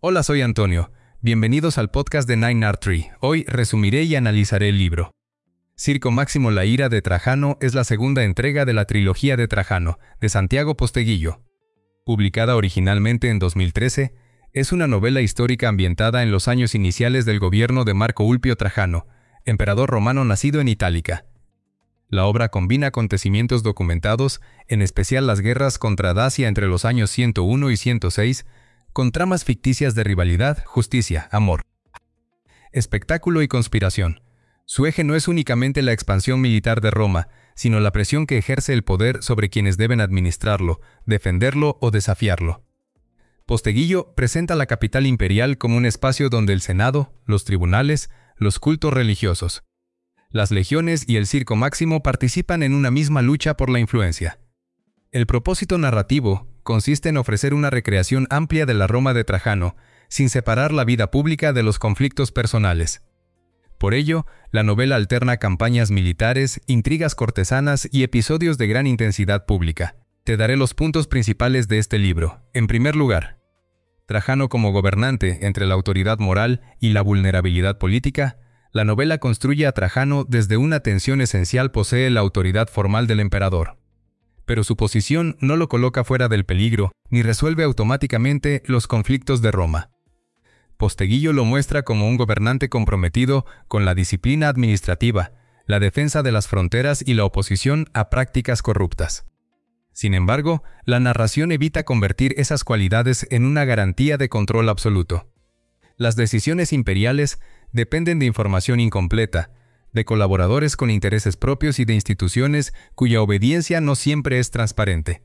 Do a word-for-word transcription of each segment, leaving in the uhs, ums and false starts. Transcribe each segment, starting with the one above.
Hola, soy Antonio. Bienvenidos al podcast de Nine Art Tree. Hoy resumiré y analizaré el libro. Circo Máximo la ira de Trajano es la segunda entrega de la trilogía de Trajano, de Santiago Posteguillo. Publicada originalmente en dos mil trece, es una novela histórica ambientada en los años iniciales del gobierno de Marco Ulpio Trajano, emperador romano nacido en Itálica. La obra combina acontecimientos documentados, en especial las guerras contra Dacia entre los años ciento uno y ciento seis, con tramas ficticias de rivalidad, justicia, amor, espectáculo y conspiración. Su eje no es únicamente la expansión militar de Roma, sino la presión que ejerce el poder sobre quienes deben administrarlo, defenderlo o desafiarlo. Posteguillo presenta la capital imperial como un espacio donde el Senado, los tribunales, los cultos religiosos, las legiones y el Circo Máximo participan en una misma lucha por la influencia. El propósito narrativo consiste en ofrecer una recreación amplia de la Roma de Trajano, sin separar la vida pública de los conflictos personales. Por ello, la novela alterna campañas militares, intrigas cortesanas y episodios de gran intensidad pública. Te daré los puntos principales de este libro. En primer lugar, Trajano como gobernante entre la autoridad moral y la vulnerabilidad política. La novela construye a Trajano desde una tensión esencial posee la autoridad formal del emperador. Pero su posición no lo coloca fuera del peligro, ni resuelve automáticamente los conflictos de Roma. Posteguillo lo muestra como un gobernante comprometido con la disciplina administrativa, la defensa de las fronteras y la oposición a prácticas corruptas. Sin embargo, la narración evita convertir esas cualidades en una garantía de control absoluto. Las decisiones imperiales dependen de información incompleta, de colaboradores con intereses propios y de instituciones cuya obediencia no siempre es transparente.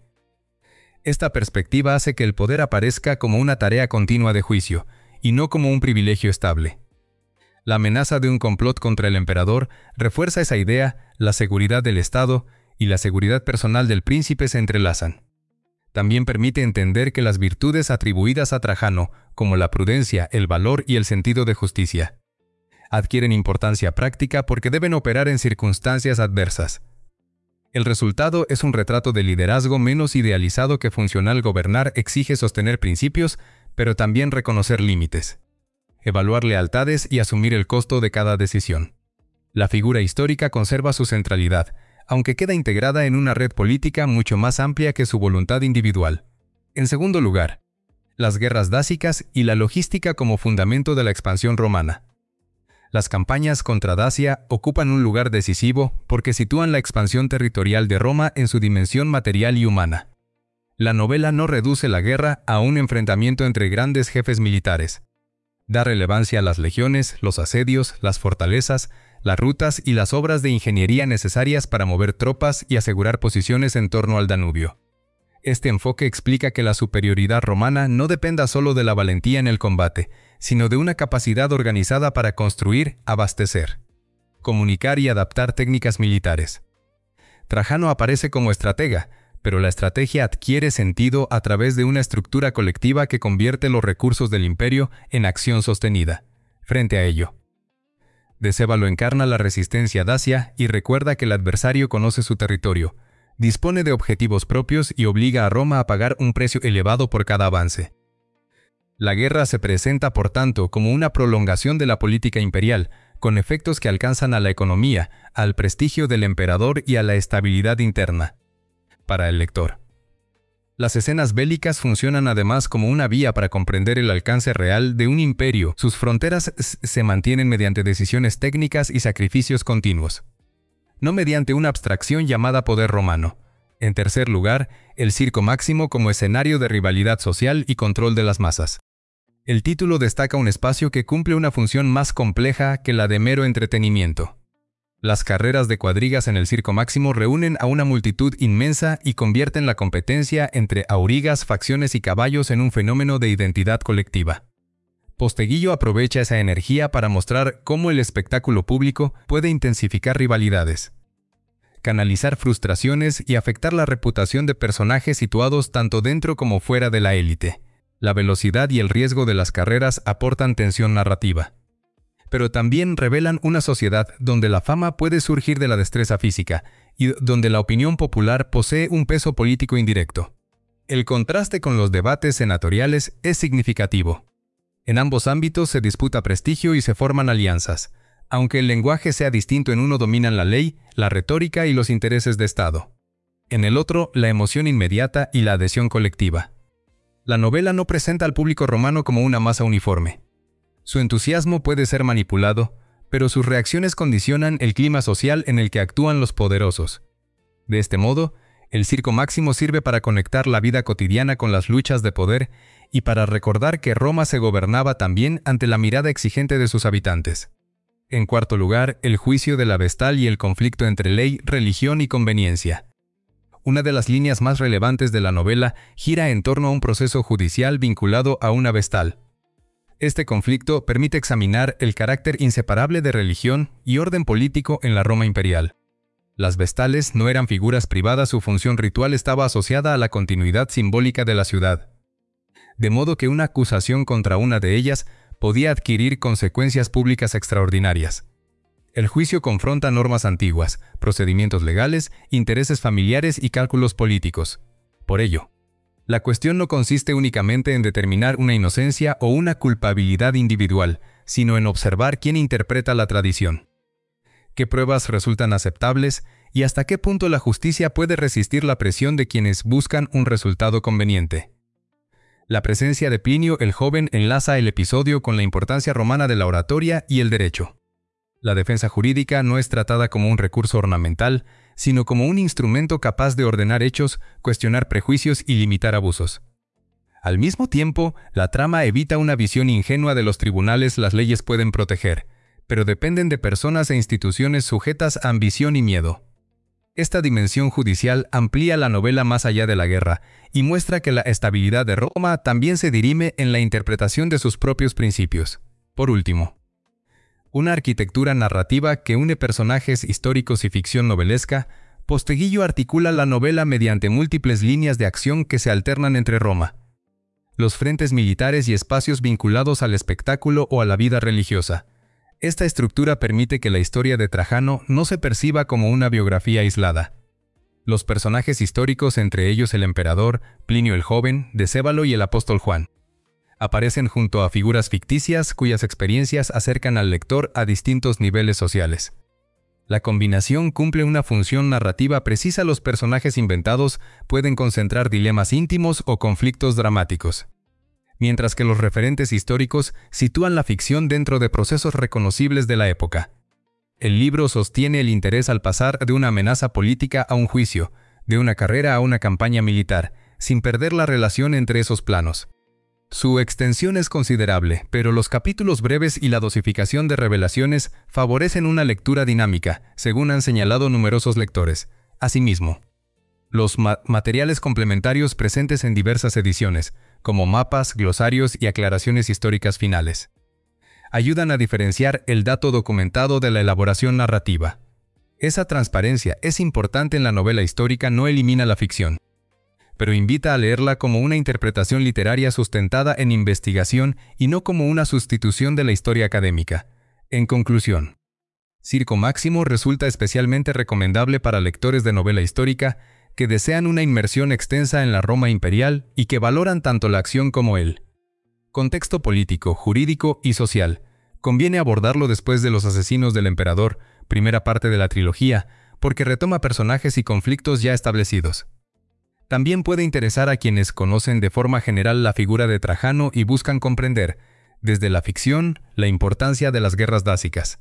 Esta perspectiva hace que el poder aparezca como una tarea continua de juicio, y no como un privilegio estable. La amenaza de un complot contra el emperador refuerza esa idea, la seguridad del Estado y la seguridad personal del príncipe se entrelazan. También permite entender que las virtudes atribuidas a Trajano, como la prudencia, el valor y el sentido de justicia, adquieren importancia práctica porque deben operar en circunstancias adversas. El resultado es un retrato de liderazgo menos idealizado que funcional. Gobernar exige sostener principios, pero también reconocer límites, evaluar lealtades y asumir el costo de cada decisión. La figura histórica conserva su centralidad, aunque queda integrada en una red política mucho más amplia que su voluntad individual. En segundo lugar, las guerras dácicas y la logística como fundamento de la expansión romana. Las campañas contra Dacia ocupan un lugar decisivo porque sitúan la expansión territorial de Roma en su dimensión material y humana. La novela no reduce la guerra a un enfrentamiento entre grandes jefes militares. Da relevancia a las legiones, los asedios, las fortalezas, las rutas y las obras de ingeniería necesarias para mover tropas y asegurar posiciones en torno al Danubio. Este enfoque explica que la superioridad romana no dependa solo de la valentía en el combate, sino de una capacidad organizada para construir, abastecer, comunicar y adaptar técnicas militares. Trajano aparece como estratega, pero la estrategia adquiere sentido a través de una estructura colectiva que convierte los recursos del imperio en acción sostenida. Frente a ello, Decébalo encarna la resistencia dacia y recuerda que el adversario conoce su territorio, dispone de objetivos propios y obliga a Roma a pagar un precio elevado por cada avance. La guerra se presenta, por tanto, como una prolongación de la política imperial, con efectos que alcanzan a la economía, al prestigio del emperador y a la estabilidad interna. Para el lector, las escenas bélicas funcionan además como una vía para comprender el alcance real de un imperio. Sus fronteras se mantienen mediante decisiones técnicas y sacrificios continuos, no mediante una abstracción llamada poder romano. En tercer lugar, el Circo Máximo como escenario de rivalidad social y control de las masas. El título destaca un espacio que cumple una función más compleja que la de mero entretenimiento. Las carreras de cuadrigas en el Circo Máximo reúnen a una multitud inmensa y convierten la competencia entre aurigas, facciones y caballos en un fenómeno de identidad colectiva. Posteguillo aprovecha esa energía para mostrar cómo el espectáculo público puede intensificar rivalidades, canalizar frustraciones y afectar la reputación de personajes situados tanto dentro como fuera de la élite. La velocidad y el riesgo de las carreras aportan tensión narrativa, pero también revelan una sociedad donde la fama puede surgir de la destreza física y donde la opinión popular posee un peso político indirecto. El contraste con los debates senatoriales es significativo. En ambos ámbitos se disputa prestigio y se forman alianzas. Aunque el lenguaje sea distinto, en uno dominan la ley, la retórica y los intereses de Estado. En el otro, la emoción inmediata y la adhesión colectiva. La novela no presenta al público romano como una masa uniforme. Su entusiasmo puede ser manipulado, pero sus reacciones condicionan el clima social en el que actúan los poderosos. De este modo, el Circo Máximo sirve para conectar la vida cotidiana con las luchas de poder y para recordar que Roma se gobernaba también ante la mirada exigente de sus habitantes. En cuarto lugar, el juicio de la Vestal y el conflicto entre ley, religión y conveniencia. Una de las líneas más relevantes de la novela gira en torno a un proceso judicial vinculado a una Vestal. Este conflicto permite examinar el carácter inseparable de religión y orden político en la Roma imperial. Las vestales no eran figuras privadas, su función ritual estaba asociada a la continuidad simbólica de la ciudad. De modo que una acusación contra una de ellas podía adquirir consecuencias públicas extraordinarias. El juicio confronta normas antiguas, procedimientos legales, intereses familiares y cálculos políticos. Por ello, la cuestión no consiste únicamente en determinar una inocencia o una culpabilidad individual, sino en observar quién interpreta la tradición, qué pruebas resultan aceptables y hasta qué punto la justicia puede resistir la presión de quienes buscan un resultado conveniente. La presencia de Plinio el Joven enlaza el episodio con la importancia romana de la oratoria y el derecho. La defensa jurídica no es tratada como un recurso ornamental, sino como un instrumento capaz de ordenar hechos, cuestionar prejuicios y limitar abusos. Al mismo tiempo, la trama evita una visión ingenua de los tribunales. Las leyes pueden proteger, pero dependen de personas e instituciones sujetas a ambición y miedo. Esta dimensión judicial amplía la novela más allá de la guerra y muestra que la estabilidad de Roma también se dirime en la interpretación de sus propios principios. Por último, una arquitectura narrativa que une personajes históricos y ficción novelesca. Posteguillo articula la novela mediante múltiples líneas de acción que se alternan entre Roma, los frentes militares y espacios vinculados al espectáculo o a la vida religiosa. Esta estructura permite que la historia de Trajano no se perciba como una biografía aislada. Los personajes históricos, entre ellos el emperador, Plinio el Joven, Decébalo y el apóstol Juan, aparecen junto a figuras ficticias cuyas experiencias acercan al lector a distintos niveles sociales. La combinación cumple una función narrativa precisa. Los personajes inventados pueden concentrar dilemas íntimos o conflictos dramáticos, mientras que los referentes históricos sitúan la ficción dentro de procesos reconocibles de la época. El libro sostiene el interés al pasar de una amenaza política a un juicio, de una carrera a una campaña militar, sin perder la relación entre esos planos. Su extensión es considerable, pero los capítulos breves y la dosificación de revelaciones favorecen una lectura dinámica, según han señalado numerosos lectores. Asimismo, los ma- materiales complementarios presentes en diversas ediciones, como mapas, glosarios y aclaraciones históricas finales, ayudan a diferenciar el dato documentado de la elaboración narrativa. Esa transparencia es importante en la novela histórica, no elimina la ficción, pero invita a leerla como una interpretación literaria sustentada en investigación y no como una sustitución de la historia académica. En conclusión, Circo Máximo resulta especialmente recomendable para lectores de novela histórica que desean una inmersión extensa en la Roma imperial y que valoran tanto la acción como el contexto político, jurídico y social. Conviene abordarlo después de Los asesinos del emperador, primera parte de la trilogía, porque retoma personajes y conflictos ya establecidos. También puede interesar a quienes conocen de forma general la figura de Trajano y buscan comprender, desde la ficción, la importancia de las guerras dácicas,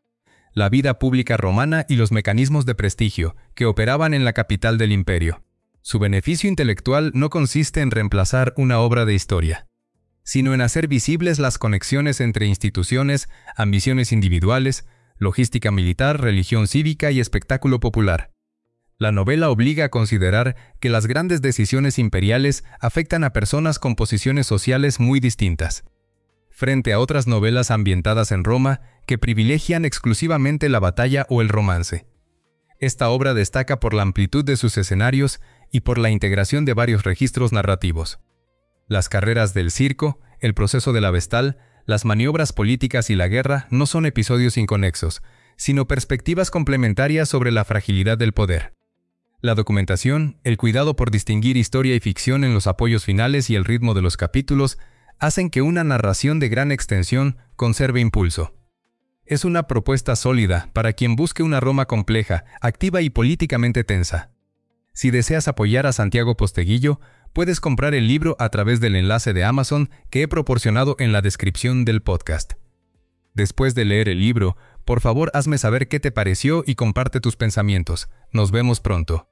la vida pública romana y los mecanismos de prestigio que operaban en la capital del imperio. Su beneficio intelectual no consiste en reemplazar una obra de historia, sino en hacer visibles las conexiones entre instituciones, ambiciones individuales, logística militar, religión cívica y espectáculo popular. La novela obliga a considerar que las grandes decisiones imperiales afectan a personas con posiciones sociales muy distintas, frente a otras novelas ambientadas en Roma que privilegian exclusivamente la batalla o el romance. Esta obra destaca por la amplitud de sus escenarios y por la integración de varios registros narrativos. Las carreras del circo, el proceso de la Vestal, las maniobras políticas y la guerra no son episodios inconexos, sino perspectivas complementarias sobre la fragilidad del poder. La documentación, el cuidado por distinguir historia y ficción en los apoyos finales y el ritmo de los capítulos hacen que una narración de gran extensión conserve impulso. Es una propuesta sólida para quien busque una Roma compleja, activa y políticamente tensa. Si deseas apoyar a Santiago Posteguillo, puedes comprar el libro a través del enlace de Amazon que he proporcionado en la descripción del podcast. Después de leer el libro, por favor hazme saber qué te pareció y comparte tus pensamientos. Nos vemos pronto.